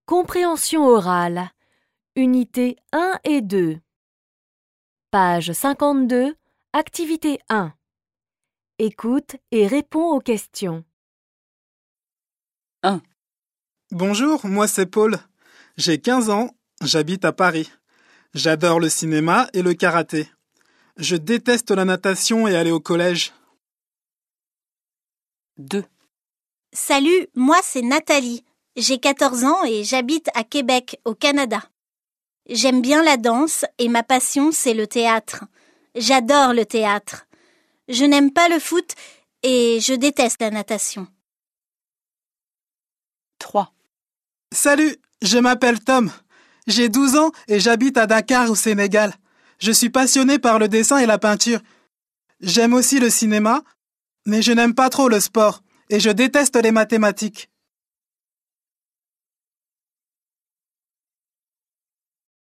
Compréhension orale. Unité 1 et 2. Page 52, activité 1. Écoute et réponds aux questions. 1. Bonjour, moi c'est Paul. J'ai 15 ans, j'habite à Paris. J'adore le cinéma et le karaté. Je déteste la natation et aller au collège. 2. Salut, moi c'est Nathalie. J'ai 14 ans et j'habite à Québec, au Canada. J'aime bien la danse et ma passion c'est le théâtre. J'adore le théâtre. Je n'aime pas le foot et je déteste la natation. 3. Salut, je m'appelle Tom. J'ai 12 ans et j'habite à Dakar au Sénégal. Je suis passionné par le dessin et la peinture. J'aime aussi le cinéma, mais je n'aime pas trop le sport et je déteste les mathématiques.